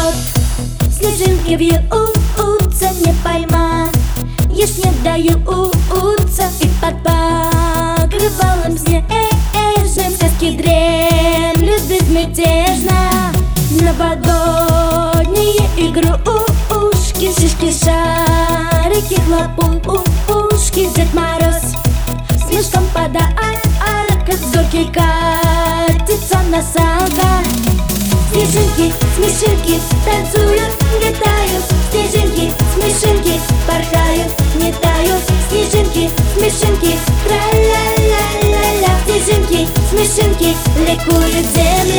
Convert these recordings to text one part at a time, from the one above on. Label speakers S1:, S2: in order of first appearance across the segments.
S1: хоровод. Снежинки вьются, не поймать, ешь не даются. И под покрывалом снежным сказки дремлют безмятежно. Новогодние игрушки, шишки, шарики, хлопушки. Дед Мороз снежком подарок с горки катится на санках. Снежинки, смешинки танцуют, летают. Снежинки, смешинки порхают, не тают. Снежинки, смешинки, тра-ля-ля-ля-ля. Снежинки, смешинки, ликует земля.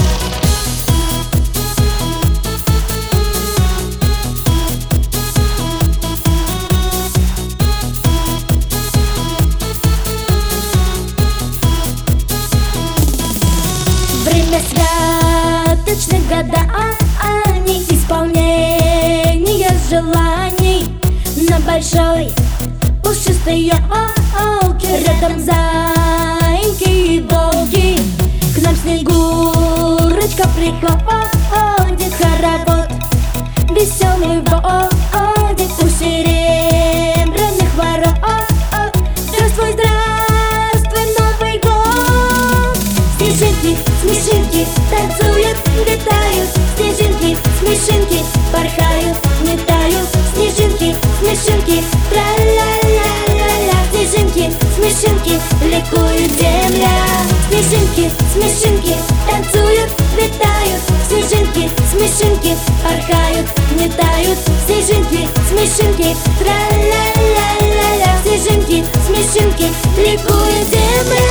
S1: Время святочных гаданий, исполнения желаний. На большой пушистой елке рядом заиньки и волки. К нам Снегурочка приходит, хоровод веселый водит у серебряных ворот. Здравствуй, здравствуй, Новый год! Снежинки, смешинки танцуют, летают. Снежинки, смешинки порхают, не тают. Снежинки, смешинки, тра-ля-ля-ля-ля. Снежинки, смешинки, ликует земля. Снежинки, смешинки танцуют, летают. Снежинки, смешинки порхают, не тают. Снежинки, смешинки, тра-ля-ля-ля-ля. Снежинки, смешинки, ликует земля.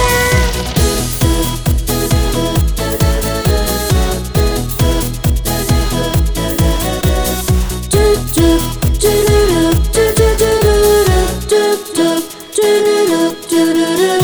S1: Do do do do do do do do do do do do do do.